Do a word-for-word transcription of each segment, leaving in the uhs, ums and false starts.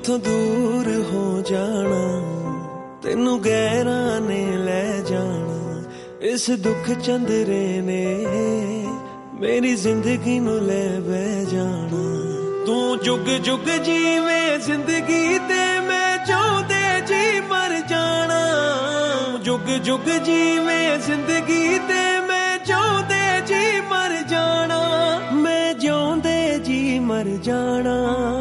ਮੈਥੋਂ ਦੂਰ ਹੋ ਜਾਣਾ, ਤੈਨੂੰ ਗਹਿਰਾਂ ਨੇ ਲੈ ਜਾਣਾ। ਇਸ ਦੁੱਖ ਚੰਦਰੇ ਨੇ ਮੇਰੀ ਜ਼ਿੰਦਗੀ ਨੂੰ ਲੈ ਬਹਿ ਜਾਣਾ। ਤੂੰ ਜੁਗ ਜੁਗ ਜੀਵੇਂ ਜ਼ਿੰਦਗੀ ਤੇ ਮੈਂ ਚਾਹੁੰਦੇ ਜੀ ਮਰ ਜਾਣਾ। ਜੁਗ ਜੁਗ ਜੀਵੇਂ ਜ਼ਿੰਦਗੀ ਤੇ ਮੈਂ ਚਾਹੁੰਦੇ ਜੀ ਮਰ ਜਾਣਾ। ਮੈਂ ਜਿਉਂਦੇ ਜੀ ਮਰ ਜਾਣਾ।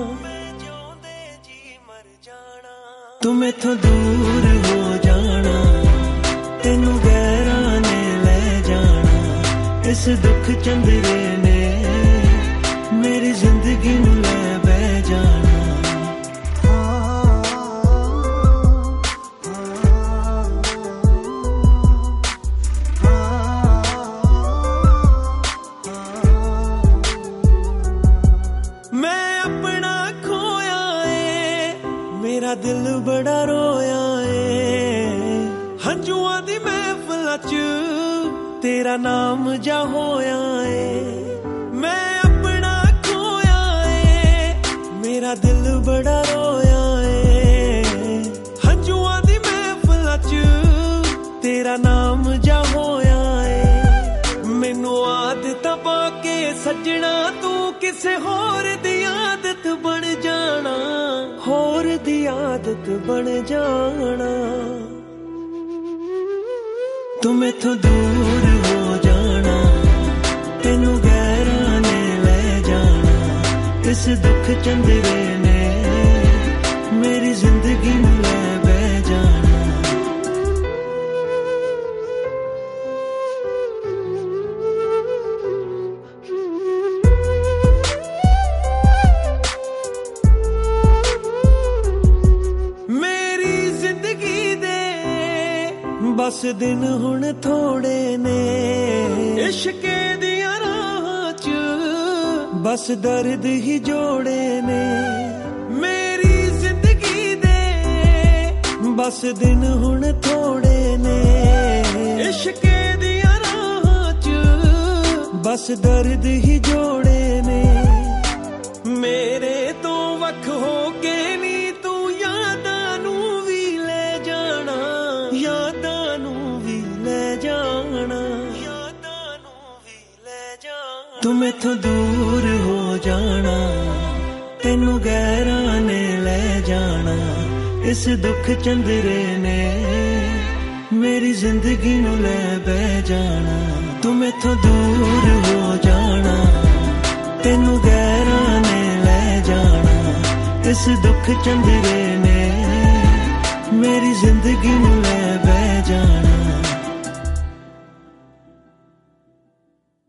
ਤੂੰ ਮੈਥੋਂ ਦੂਰ ਹੋ ਜਾਣਾ, ਤੈਨੂੰ ਗਹਿਰਾਂ ਨੇ ਲੈ ਜਾਣਾ। ਇਸ ਦੁੱਖ ਚੰਦਰੇ ਨੇ ਮੇਰੀ ਜ਼ਿੰਦਗੀ ਨੂੰ ਲੈ ਬਹਿ ਜਾਣਾ। ਮੈਂ ਆਪਣਾ ਖੋਇਆ ਏ, ਮੇਰਾ ਦਿਲ ਬੜਾ ਰੋਇਆ ਏ। ਹੰਝੂਆਂ ਦੀ ਮਹਿਫਲਾਂ ਚ ਤੇਰਾ ਨਾਮ ਜਾ ਹੋਇਆ ਏ। ਮੈਂ ਆਪਣਾ ਖੋਇਆ ਏ, ਮੇਰਾ ਦਿਲ ਬੜਾ ਰੋਇਆ ਏ। ਹੰਝੂਆਂ ਦੀ ਮਹਿਫਲਾਂ ਚ ਤੇਰਾ ਨਾਮ ਜਾ ਹੋਇਆ ਏ। ਮੈਨੂੰ ਆਦਤਾਂ ਪਾ ਕੇ ਸੱਜਣਾ ਤੂੰ ਕਿਸੇ ਹੋਰ ਦੀ ਆਦਤ ਬਣ ਜਾਣਾ। ਹੋਰ ਦੀ ਆਦਤ ਬਣ ਜਾਣਾ। ਤੂੰ ਮੈਥੋਂ ਦੂਰ ਹੋ ਜਾਣਾ, ਤੈਨੂੰ ਗਹਿਰਾਂ ਨੇ ਲੈ ਜਾਣਾ। ਇਸ ਦੁੱਖ ਚੰਦਰੇ ਨੇ ਮੇਰੀ ਜ਼ਿੰਦਗੀ ਨੂੰ ਲੈ ਬਹਿ ਜਾਣਾ। ਬਸ ਦਿਨ ਹੁਣ ਥੋੜੇ ਨੇ ਇਸ਼ਕੇ ਦੀਆਂ ਰਾਹਾਂ ਚ, ਬਸ ਦਰਦ ਹੀ ਜੋੜੇ ਨੇ। ਮੇਰੀ ਜ਼ਿੰਦਗੀ ਦੇ ਬਸ ਦਿਨ ਹੁਣ ਥੋੜੇ ਨੇ ਇਸ਼ਕੇ ਦੀਆਂ ਰਾਹਾਂ ਚ, ਬਸ ਦਰਦ ਹੀ ਜੋੜੇ ਨੇ। ਮੇਰੇ ਤੋਂ ਵੱਖ ਹੋ ਕੇ ਨੀ ਤੂੰ ਯਾਦਾਂ ਨੂੰ ਵੀ ਲੈ ਜਾਣਾ। ਯਾਦਾਂ ਤੂੰ ਮੈਥੋਂ ਦੂਰ ਹੋ ਜਾਣਾ, ਤੈਨੂੰ ਗਹਿਰਾਂ ਨੇ ਲੈ ਜਾਣਾ। ਇਸ ਦੁੱਖ ਚੰਦਰੇ ਨੇ ਮੇਰੀ ਜ਼ਿੰਦਗੀ ਨੂੰ ਲੈ ਬਹਿ ਜਾਣਾ। ਤੂੰ ਮੈਥੋਂ ਦੂਰ ਹੋ ਜਾਣਾ, ਤੈਨੂੰ ਗਹਿਰਾਂ ਨੇ ਲੈ ਜਾਣਾ। ਇਸ ਦੁੱਖ ਚੰਦਰੇ ਨੇ ਮੇਰੀ ਜ਼ਿੰਦਗੀ ਨੂੰ ਲੈ ਬਹਿ ਜਾਣਾ।